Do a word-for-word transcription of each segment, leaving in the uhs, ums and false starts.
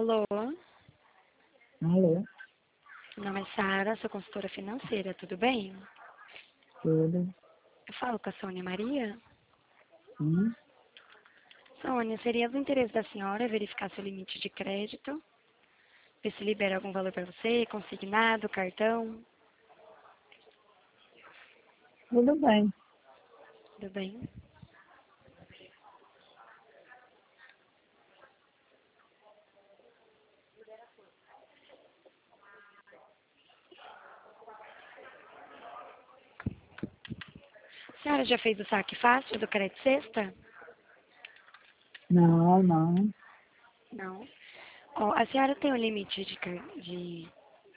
Alô? Alô? Meu nome é Sara, sou consultora financeira, tudo bem? Tudo? Eu falo com a Sônia Maria? Sim? Sônia, seria do interesse da senhora verificar seu limite de crédito? Ver se libera algum valor para você, consignado, cartão? Tudo bem. Tudo bem? A senhora já fez o saque fácil do crédito sexta? Não, não. Não. Ó, a senhora tem um limite de, car- de,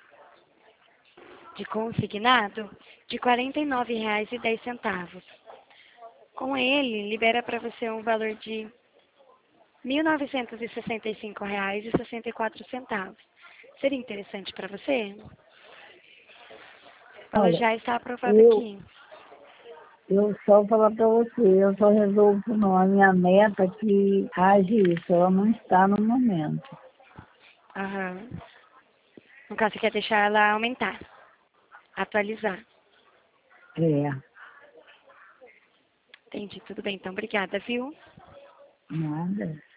de consignado de quarenta e nove reais e dez centavos. Com ele, libera para você um valor de mil novecentos e sessenta e cinco reais e sessenta e quatro centavos. Seria interessante para você? Ela Olha, já está aprovada eu, aqui. eu só falar para você, eu só resolvo não. A minha neta que age isso, ela não está no momento. Aham. No caso, você quer deixar ela aumentar, atualizar. É, Entendi, tudo bem. Então, obrigada, viu? nada.